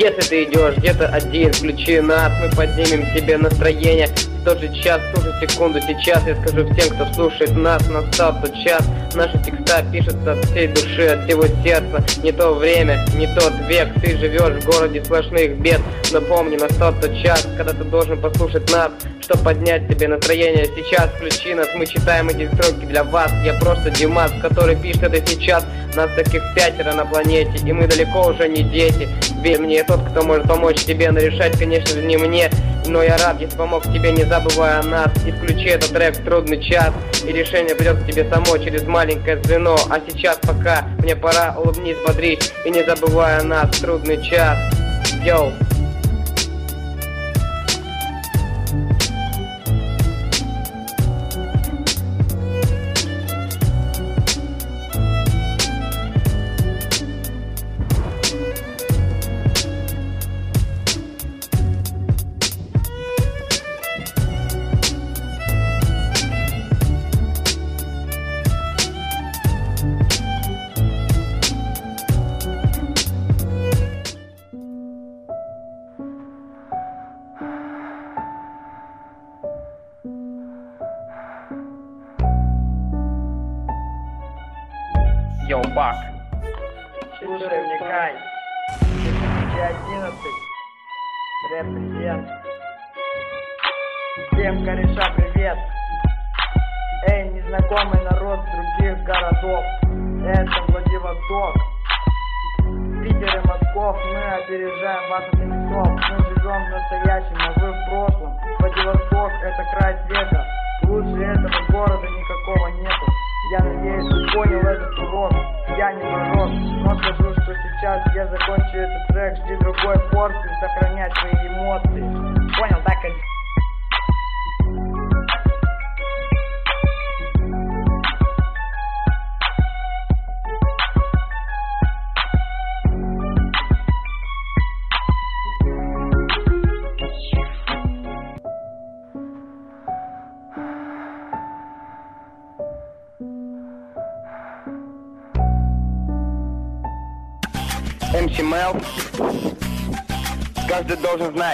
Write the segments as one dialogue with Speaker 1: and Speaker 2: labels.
Speaker 1: Если ты идешь где-то один, включи нас, мы поднимем тебе настроение. В тот же час, в ту же секунду, сейчас я скажу всем, кто слушает нас, настал тот час. Наши текста пишутся от всей души, от всего сердца. Не то время, не тот век, ты живешь в городе сплошных бед. Но помни, настал тот час, когда ты должен послушать нас, чтобы поднять тебе настроение. Сейчас включи нас, мы читаем эти строки для вас. Я просто Димас, который пишет это сейчас. Нас таких 5 на планете, и мы далеко уже не дети. Верь мне, я тот, кто может помочь тебе, но решать, конечно же, не мне. Но я рад, если помог тебе, не забывая о нас. И включи этот трек в трудный час, и решение придет к тебе само через маленькое звено. А сейчас пока, мне пора, улыбнись, бодрись, и не забывая о нас, трудный час. Йоу. Йоу, Бак.
Speaker 2: Слушай, вникай. 2011. Рэп-президент. Всем кореша привет. Эй, незнакомый народ с других городов. Это Владивосток. Питер и Москов, мы опережаем вас от весов. Мы живем в настоящем, а вы в прошлом. Владивосток — это край света. Лучше этого города никакого нету. Я надеюсь, ты понял этот урок. Я не пророк, но скажу, что сейчас я закончу этот трек. Жди другой порции, сохранять свои эмоции. Понял, так и...
Speaker 1: МС Мел. Каждый должен знать.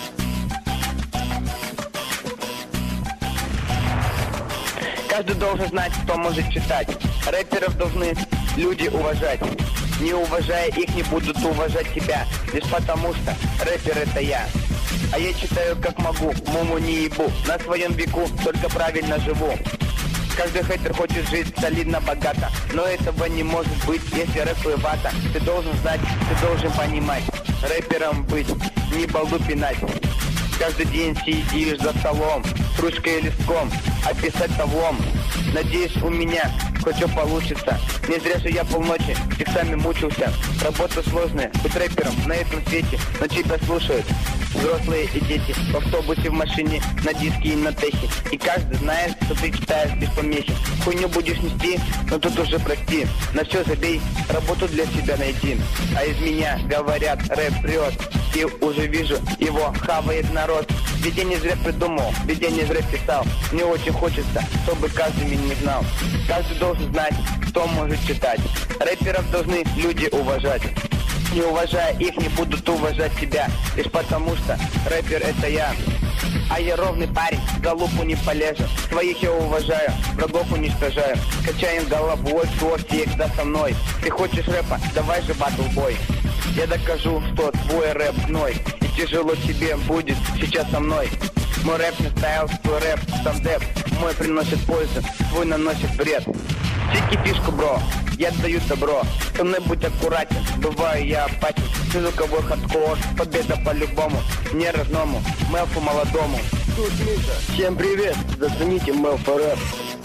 Speaker 1: Каждый должен знать, кто может читать. Рэперов должны люди уважать. Не уважая их, не будут уважать тебя. Лишь потому что рэпер — это я. А я читаю как могу, муму не ебу. На своем веку только правильно живу. Каждый хейтер хочет жить солидно, богато. Но этого не может быть, если рэп и вата. Ты должен знать, ты должен понимать. Рэпером быть, не балду пинать. Каждый день сидишь за столом, с ручкой и листком, а писать тавлом. Надеюсь, у меня хоть что получится. Не зря же я полночи с текстами мучился. Работа сложная, быть рэпером на этом свете. Но тебя слушают взрослые и дети. В автобусе, в машине, на диске и на техе. И каждый знает, что ты читаешь без помехи. Хуйню будешь нести, но тут уже прости. На все забей, работу для себя найти. А из меня говорят, рэп прет. И уже вижу, его хавает народ. Ведь я не зря придумал, ведь я не зря писал. Мне очень хочется, чтобы каждый меня знал. Каждый должен знать, кто может читать. Рэперов должны люди уважать. Не уважая их, не будут уважать тебя. Лишь потому что рэпер — это я. А я ровный парень, за лупу не полезу. Своих я уважаю, врагов уничтожаю. Качаем головой, кто всегда со мной. Ты хочешь рэпа? Давай же батл-бой. Я докажу, что твой рэп гной. И тяжело тебе будет сейчас со мной. Мой рэп не стайл, твой рэп сам деп. Мой приносит пользу, твой наносит вред. Чеки фишку, бро, я даю добро. Со мной будь аккуратен, бываю я апатен. Звуковой хардкор, победа по-любому. Не разному, Мелфу молодому. Тут Миша, всем привет, зацените Мелфу рэп.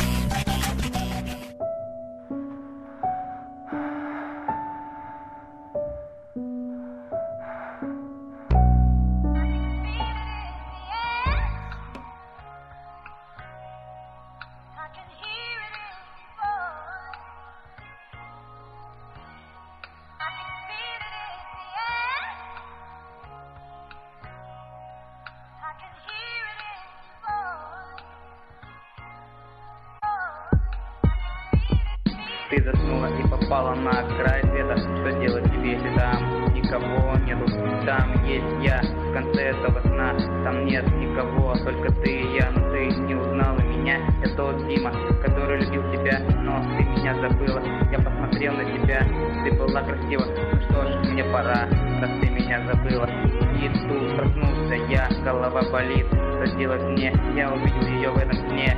Speaker 1: Ты заснула и попала на край света. Что делать тебе, если там никого нету? Там
Speaker 3: там есть я, в конце этого сна там нет никого, только ты и я, но ты не узнала меня. Я тот Дима, который любил тебя, но ты меня забыла. Я посмотрел на тебя, ты была красива. Ну что ж, мне пора, раз ты меня забыла. И тут проснулся я, голова болит. Что делать мне? Я увидел ее в этом сне.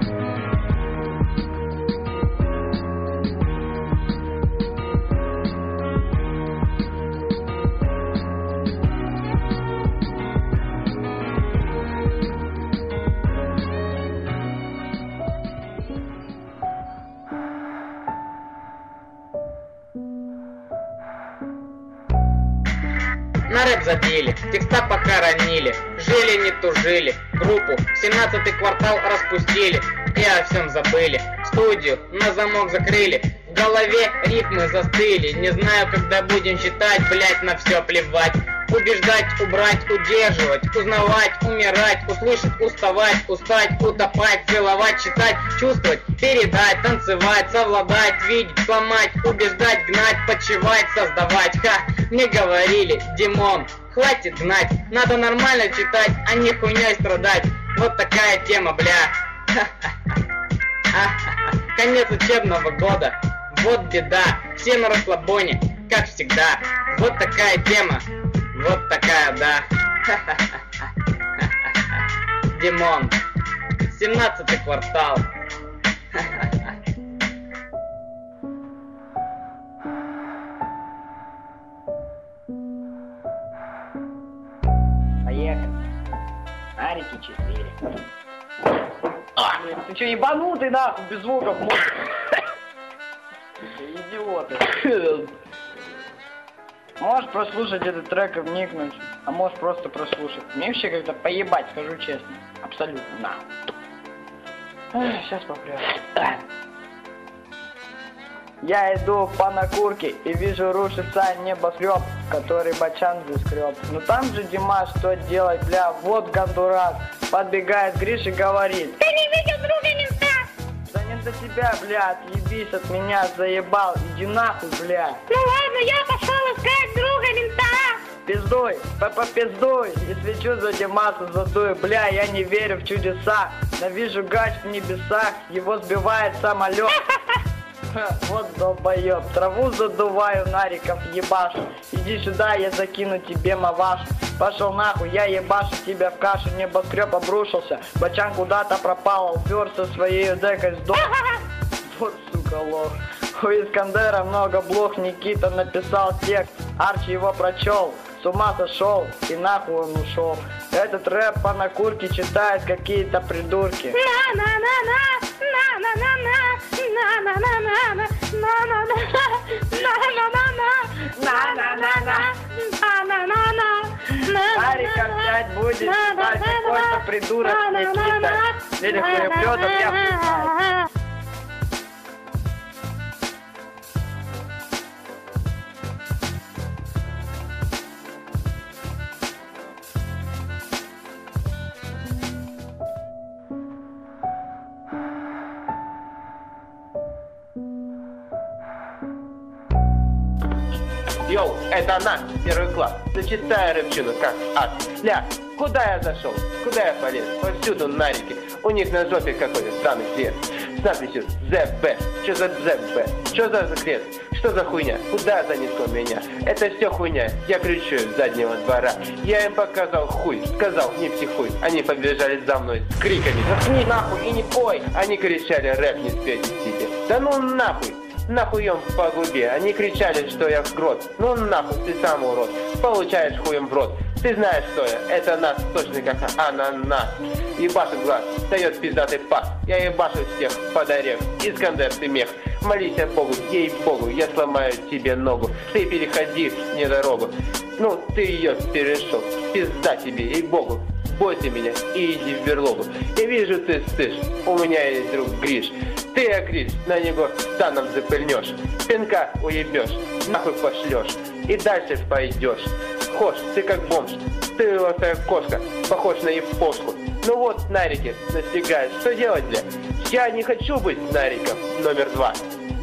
Speaker 4: На рэп забили, текста похоронили, жили не тужили, группу 17-й квартал распустили и о всем забыли, студию на замок закрыли, в голове рифмы застыли, не знаю, когда будем читать, блять, на все плевать. Убеждать, убрать, удерживать, узнавать, умирать, услышать, уставать, устать, утопать, целовать, читать, чувствовать, передать, танцевать, совладать, видеть, сломать, убеждать, гнать, подшивать, создавать. Ха, мне говорили, Димон, хватит гнать, надо нормально читать, а не хуйней страдать. Вот такая тема, бля. Конец учебного года, вот беда, все на расслабоне, как всегда. Вот такая тема. Вот такая, да. Димон, 17-й квартал.
Speaker 2: Поехали. Арики 4. Ты что, ебанутый нахуй, без звуков можешь? Идиоты. Можешь прослушать этот трек и вникнуть, а можешь просто прослушать. Мне вообще как-то поебать, скажу честно. Абсолютно, на. Сейчас попрёт. Я иду по накурке и вижу рушится небоскреб, который бачан заскреб. Но там же Дима, что делать, бля, вот гондурас. Подбегает Гриша и говорит: ты не видел друга мента? Да не до тебя, бля, отъебись от меня, заебал, иди нахуй, бля.
Speaker 5: Ну ладно, я пошел искать друга мента.
Speaker 2: Пиздуй, пиздуй, и свечу за Димаса задую, бля, я не верю в чудеса. Но вижу гач в небесах, его сбивает самолет. Вот долбоёб, траву задуваю, нариков ебашу. Иди сюда, я закину тебе маваш. Пошел нахуй, я ебашу тебя в кашу. Небоскреб обрушился, бачан куда-то пропал, уперся своей декой сдох. Вот сука лох. У Искандера много блох, Никита написал текст, Арчи его прочел, с ума сошел и нахуй он ушел. Этот рэп по накурке читает какие-то придурки. Арик опять будет читать какой-то придурок Никита. Или хуеплётов, я хуй.
Speaker 6: Йоу, это она, первый класс. Зачитаю рэпчину, как ад. Ля, куда я зашел? Куда я полез? Повсюду нарики. У них на жопе какой-то странный цвет. С надписью ЗБ. Что за ЗБ? Что за крест? Что за хуйня? Куда занесло меня? Это все хуйня. Я кричу из заднего двора. Я им показал хуй. Сказал, не психуй. Они побежали за мной с криками: заткни нахуй и не пой. Они кричали: рэп не спеть тебе. Да ну нахуй. Нахуем по губе. Они кричали, что я в грот. Ну нахуй, ты сам урод. Получаешь хуем в рот. Ты знаешь, что я. Это нас точно как ананас. Ебашит глаз, дает пиздатый пас. Я ебашу всех под орех. Искандер, ты мех. Молись Богу, ей-богу, я сломаю тебе ногу. Ты переходи мне дорогу. Ну, ты ее перешел. Пизда тебе, ей-богу. Бойся меня и иди в берлогу. Я вижу, ты стышь. У меня есть друг Гриш. Ты, Гриш, на него станом запыльнешь. Пинка уебешь, нахуй пошлешь. И дальше пойдешь. Хош, ты как бомж. Ты лысая кошка, похож на япошку. Ну вот, нарики, настигаешь. Что делать, бля? Я не хочу быть нариком номер 2.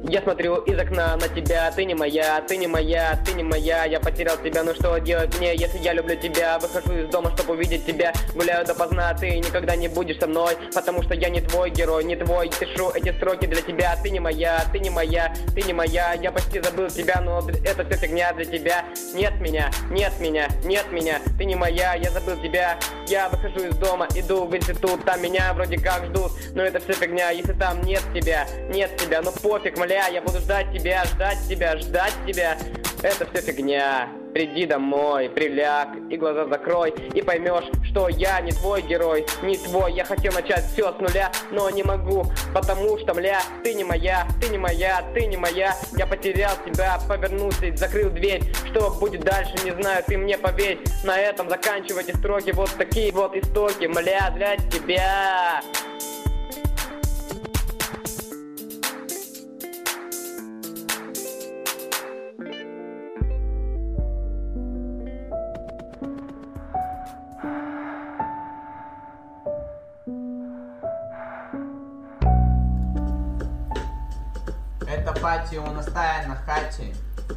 Speaker 7: Я смотрю из окна на тебя, ты не моя, ты не моя, ты не моя. Я потерял тебя, ну что делать мне, если я люблю тебя? Выхожу из дома, чтобы увидеть тебя, гуляю допоздна, ты никогда не будешь со мной, потому что я не твой герой, не твой. Пишу эти строки для тебя, ты не моя, ты не моя, ты не моя. Я почти забыл тебя, но это все фигня для тебя. Нет меня, нет меня, нет меня, ты не моя, я забыл тебя. Я выхожу из дома, иду в институт, там меня вроде как ждут, но это все фигня, если там нет тебя, ну пофиг, мля, я буду ждать тебя, ждать тебя, ждать тебя. Это все фигня. Приди домой, приляг и глаза закрой, и поймешь, что я не твой герой, не твой. Я хотел начать все с нуля, но не могу, потому что, мля, ты не моя, ты не моя, ты не моя. Я потерял тебя, повернулся и закрыл дверь. Что будет дальше, не знаю, ты мне поверь. На этом заканчивайте строки, вот такие вот истоки, мля, для тебя.
Speaker 8: Это пати у настая на хате.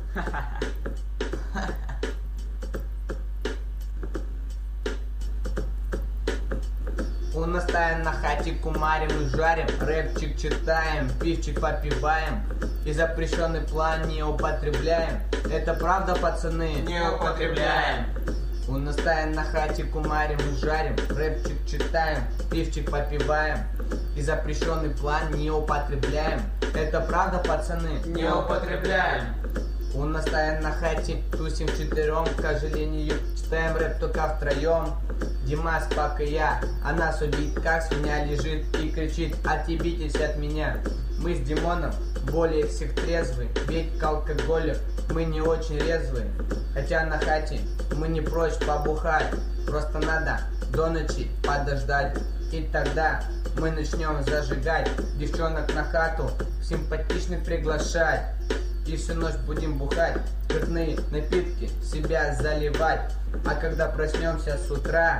Speaker 8: У настая на хате кумарим и жарим, рэпчик читаем, пивчик попиваем и запрещенный план не употребляем. Это правда, пацаны?
Speaker 9: Не употребляем.
Speaker 8: У настая на хате кумарим и жарим, рэпчик читаем, пивчик попиваем и запрещенный план не употребляем. Это правда, пацаны?
Speaker 9: Не употребляем.
Speaker 8: У настая на хате тусим четвером, к сожалению, читаем рэп только втроем. Димас, Пак и я, она судит, как свинья лежит и кричит: отъебитесь от меня. Мы с Димоном более всех трезвы, ведь к алкоголю мы не очень резвые. Хотя на хате мы не прочь побухать, просто надо до ночи подождать. И тогда мы начнем зажигать, девчонок на хату симпатичных приглашать. И всю ночь будем бухать, спиртные напитки себя заливать. А когда проснемся с утра,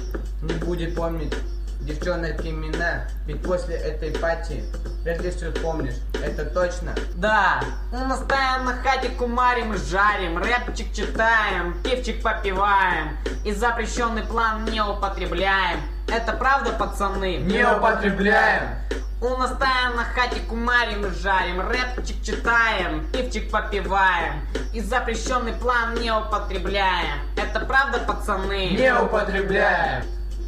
Speaker 8: не будет помнить девчонок имена, ведь после этой пати вряд ли все помнишь, это точно.
Speaker 9: Да, у нас стоим на хате, кумарим и жарим, рэпчик читаем, пивчик попиваем и запрещенный план не употребляем. Это правда, пацаны?
Speaker 8: Не употребляем.
Speaker 9: У нас стоим на хате, кумарим и жарим, рэпчик читаем, пивчик попиваем и запрещенный план не употребляем. Это правда, пацаны?
Speaker 8: Не употребляем.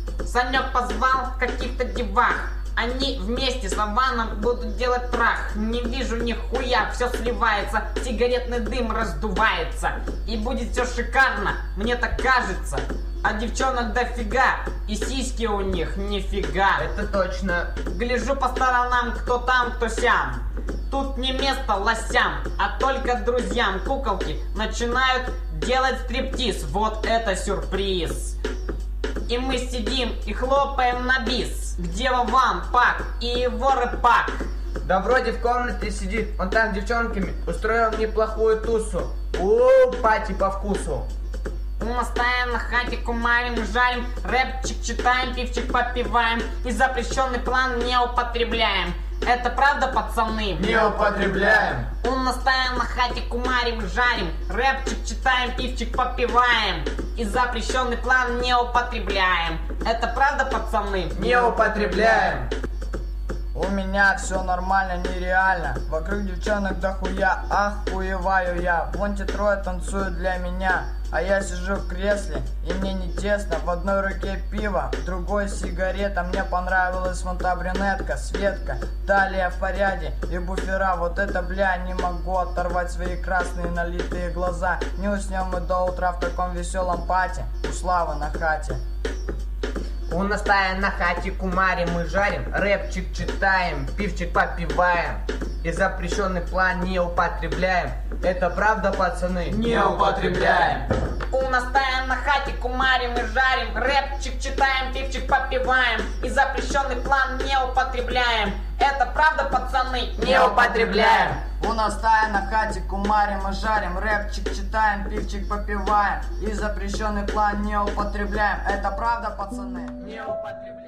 Speaker 9: Санек позвал каких-то девах, они вместе с Аваном будут делать трах. Не вижу нихуя, все сливается, сигаретный дым раздувается. И будет все шикарно, мне так кажется. А девчонок дофига, и сиськи у них нифига.
Speaker 8: Это точно.
Speaker 9: Гляжу по сторонам, кто там, кто сям. Тут не место лосям, а только друзьям. Куколки начинают делать стриптиз, вот это сюрприз. И мы сидим и хлопаем на бис. Где Вован, Пак и его рэпак?
Speaker 8: Да вроде в комнате сидит, он там с девчонками устроил неплохую тусу. Пати по вкусу.
Speaker 9: Мы стоим на хате, кумарим, жарим, рэпчик читаем, пивчик попиваем и запрещенный план не употребляем. Это правда, пацаны?
Speaker 8: Не употребляем.
Speaker 9: У нас стоим на хате, кумарим, жарим, рэпчик читаем, пивчик попиваем и запрещенный план не употребляем. Это правда, пацаны?
Speaker 8: Не употребляем.
Speaker 2: У меня все нормально, нереально. Вокруг девчонок дохуя, охуеваю я. Вон те трое танцуют для меня, а я сижу в кресле, и мне не тесно. В одной руке пиво, в другой сигарета. Мне понравилась вон та брюнетка, Светка, талия в порядке и буфера. Вот это, бля, не могу оторвать свои красные налитые глаза. Не уснем мы до утра в таком веселом пати у Славы на хате.
Speaker 8: У нас стоим на хате, кумарим и жарим, рэпчик читаем, пивчик попиваем и запрещенный план не употребляем. Это правда, пацаны?
Speaker 9: Не употребляем. У нас стоим на хате, кумарим и жарим, рэпчик читаем, пивчик попиваем и запрещенный план не употребляем. Это правда, пацаны?
Speaker 8: Не употребляем.
Speaker 2: У нас стоим на хате, кумарим и жарим, рэпчик читаем, пивчик попиваем и запрещенный план не употребляем. Это правда, пацаны?
Speaker 8: Не употребляем.